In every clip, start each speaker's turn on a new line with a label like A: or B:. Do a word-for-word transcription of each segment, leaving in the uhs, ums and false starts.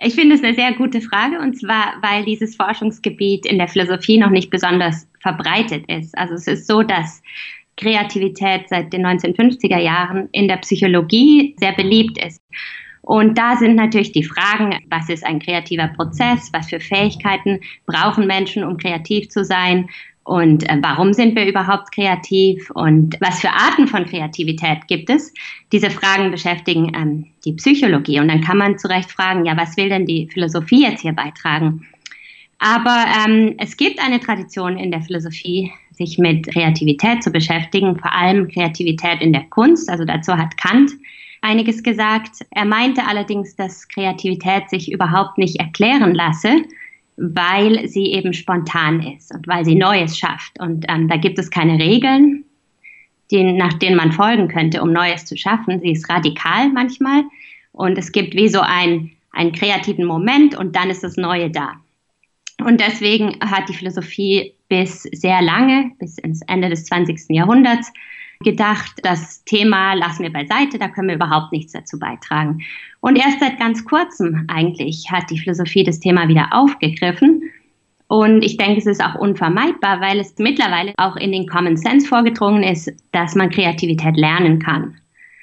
A: Ich finde es eine sehr gute Frage, und zwar, weil dieses Forschungsgebiet in der Philosophie noch nicht besonders verbreitet ist. Also es ist so, dass Kreativität seit den neunzehnhundertfünfziger Jahren in der Psychologie sehr beliebt ist. Und da sind natürlich die Fragen, was ist ein kreativer Prozess, was für Fähigkeiten brauchen Menschen, um kreativ zu sein, und äh, warum sind wir überhaupt kreativ und was für Arten von Kreativität gibt es? Diese Fragen beschäftigen ähm, die Psychologie, und dann kann man zu Recht fragen, ja, was will denn die Philosophie jetzt hier beitragen? Aber ähm, es gibt eine Tradition in der Philosophie, sich mit Kreativität zu beschäftigen, vor allem Kreativität in der Kunst. Also dazu hat Kant einiges gesagt. Er meinte allerdings, dass Kreativität sich überhaupt nicht erklären lasse, weil sie eben spontan ist und weil sie Neues schafft. Und ähm, da gibt es keine Regeln, die, nach denen man folgen könnte, um Neues zu schaffen. Sie ist radikal manchmal, und es gibt wie so ein, einen kreativen Moment, und dann ist das Neue da. Und deswegen hat die Philosophie bis sehr lange, bis ins Ende des zwanzigsten Jahrhunderts, gedacht, das Thema lassen wir beiseite, da können wir überhaupt nichts dazu beitragen. Und erst seit ganz kurzem eigentlich hat die Philosophie das Thema wieder aufgegriffen. Und ich denke, es ist auch unvermeidbar, weil es mittlerweile auch in den Common Sense vorgedrungen ist, dass man Kreativität lernen kann.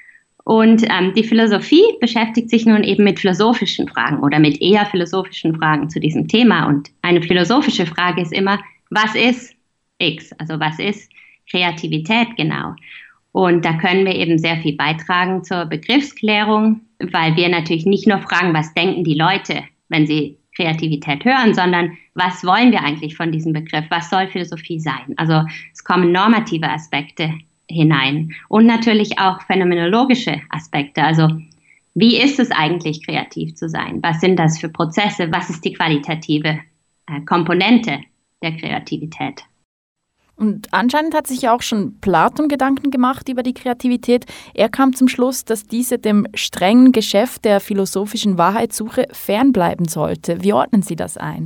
A: Und ähm, die Philosophie beschäftigt sich nun eben mit philosophischen Fragen oder mit eher philosophischen Fragen zu diesem Thema. Und eine philosophische Frage ist immer, was ist X? Also was ist Kreativität genau? Und da können wir eben sehr viel beitragen zur Begriffsklärung, weil wir natürlich nicht nur fragen, was denken die Leute, wenn sie Kreativität hören, sondern was wollen wir eigentlich von diesem Begriff? Was soll Philosophie sein? Also es kommen normative Aspekte hinein und natürlich auch phänomenologische Aspekte. Also wie ist es eigentlich, kreativ zu sein? Was sind das für Prozesse? Was ist die qualitative äh, Komponente der Kreativität?
B: Und anscheinend hat sich ja auch schon Platon Gedanken gemacht über die Kreativität. Er kam zum Schluss, dass diese dem strengen Geschäft der philosophischen Wahrheitssuche fernbleiben sollte. Wie ordnen Sie das ein?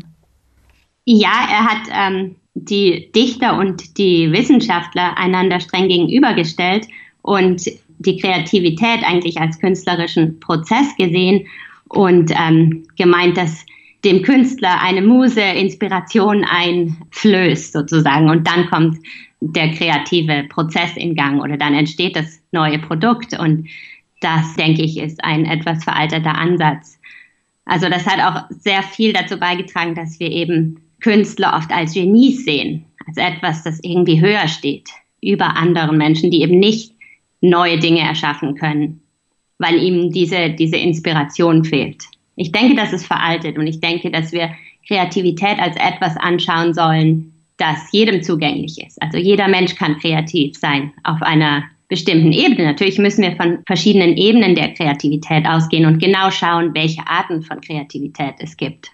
A: Ja, er hat ähm, die Dichter und die Wissenschaftler einander streng gegenübergestellt und die Kreativität eigentlich als künstlerischen Prozess gesehen und ähm, gemeint, dass dem Künstler eine Muse Inspiration einflößt sozusagen, und dann kommt der kreative Prozess in Gang oder dann entsteht das neue Produkt, und das, denke ich, ist ein etwas veralteter Ansatz. Also das hat auch sehr viel dazu beigetragen, dass wir eben Künstler oft als Genies sehen, als etwas, das irgendwie höher steht über anderen Menschen, die eben nicht neue Dinge erschaffen können, weil ihnen diese, diese Inspiration fehlt. Ich denke, das ist veraltet, und ich denke, dass wir Kreativität als etwas anschauen sollen, das jedem zugänglich ist. Also jeder Mensch kann kreativ sein auf einer bestimmten Ebene. Natürlich müssen wir von verschiedenen Ebenen der Kreativität ausgehen und genau schauen, welche Arten von Kreativität es gibt.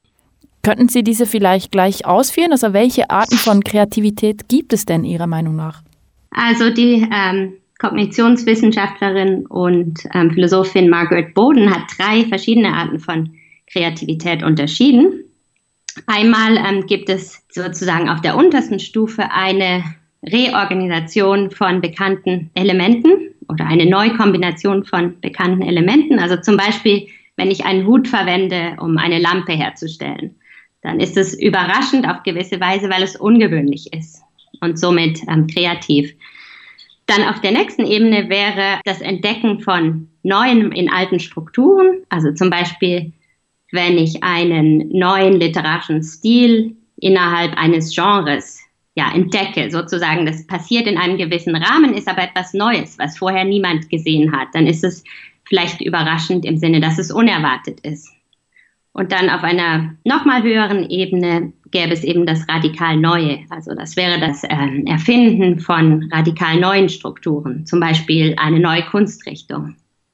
B: Könnten Sie diese vielleicht gleich ausführen? Also welche Arten von Kreativität gibt es denn Ihrer Meinung nach?
A: Also die ähm, Kognitionswissenschaftlerin und ähm, Philosophin Margaret Boden hat drei verschiedene Arten von Kreativität unterschieden. Einmal ähm, gibt es sozusagen auf der untersten Stufe eine Reorganisation von bekannten Elementen oder eine Neukombination von bekannten Elementen. Also zum Beispiel, wenn ich einen Hut verwende, um eine Lampe herzustellen, dann ist es überraschend auf gewisse Weise, weil es ungewöhnlich ist und somit ähm, kreativ. Dann auf der nächsten Ebene wäre das Entdecken von Neuem in alten Strukturen. Also zum Beispiel, wenn ich einen neuen literarischen Stil innerhalb eines Genres ja, entdecke, sozusagen, das passiert in einem gewissen Rahmen, ist aber etwas Neues, was vorher niemand gesehen hat. Dann ist es vielleicht überraschend im Sinne, dass es unerwartet ist. Und dann auf einer nochmal höheren Ebene gäbe es eben das radikal Neue. Also das wäre das äh, Erfinden von radikal neuen Strukturen, zum Beispiel eine neue Kunstrichtung.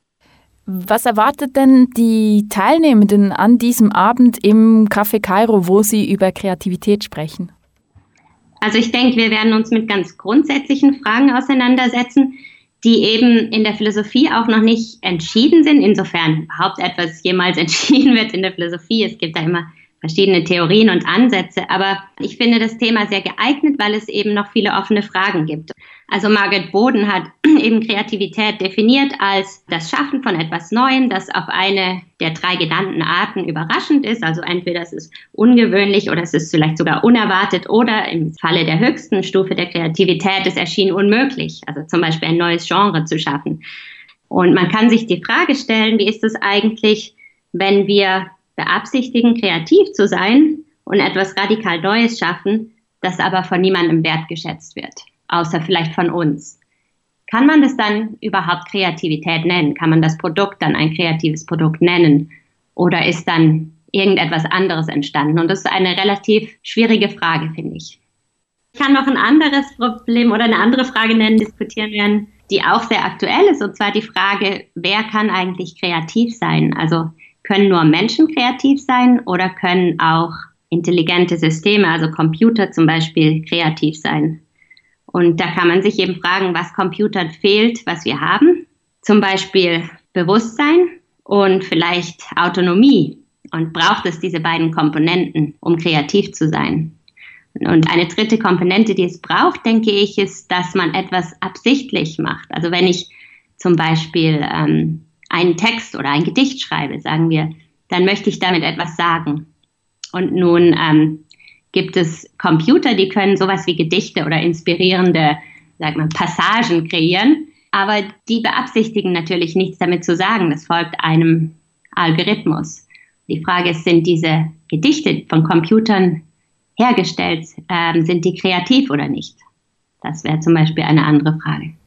B: Was erwartet denn die Teilnehmenden an diesem Abend im Café Kairo, wo Sie über Kreativität sprechen?
A: Also ich denke, wir werden uns mit ganz grundsätzlichen Fragen auseinandersetzen, die eben in der Philosophie auch noch nicht entschieden sind, insofern überhaupt etwas jemals entschieden wird in der Philosophie. Es gibt da immer verschiedene Theorien und Ansätze, aber ich finde das Thema sehr geeignet, weil es eben noch viele offene Fragen gibt. Also Margaret Boden hat eben Kreativität definiert als das Schaffen von etwas Neuem, das auf eine der drei genannten Arten überraschend ist. Also entweder es ist ungewöhnlich oder es ist vielleicht sogar unerwartet oder im Falle der höchsten Stufe der Kreativität, es erschien unmöglich, also zum Beispiel ein neues Genre zu schaffen. Und man kann sich die Frage stellen, wie ist es eigentlich, wenn wir beabsichtigen, kreativ zu sein und etwas radikal Neues schaffen, das aber von niemandem wertgeschätzt wird, außer vielleicht von uns. Kann man das dann überhaupt Kreativität nennen? Kann man das Produkt dann ein kreatives Produkt nennen? Oder ist dann irgendetwas anderes entstanden? Und das ist eine relativ schwierige Frage, finde ich. Ich kann noch ein anderes Problem oder eine andere Frage nennen, diskutieren werden, die auch sehr aktuell ist, und zwar die Frage, wer kann eigentlich kreativ sein? Also können nur Menschen kreativ sein oder können auch intelligente Systeme, also Computer zum Beispiel, kreativ sein? Und da kann man sich eben fragen, was Computern fehlt, was wir haben. Zum Beispiel Bewusstsein und vielleicht Autonomie. Und braucht es diese beiden Komponenten, um kreativ zu sein? Und eine dritte Komponente, die es braucht, denke ich, ist, dass man etwas absichtlich macht. Also wenn ich zum Beispiel ähm, einen Text oder ein Gedicht schreibe, sagen wir, dann möchte ich damit etwas sagen. Und nun ähm, gibt es Computer, die können sowas wie Gedichte oder inspirierende, sagt man, Passagen kreieren, aber die beabsichtigen natürlich nichts damit zu sagen. Das folgt einem Algorithmus. Die Frage ist, sind diese Gedichte von Computern hergestellt, ähm, sind die kreativ oder nicht? Das wäre zum Beispiel eine andere Frage.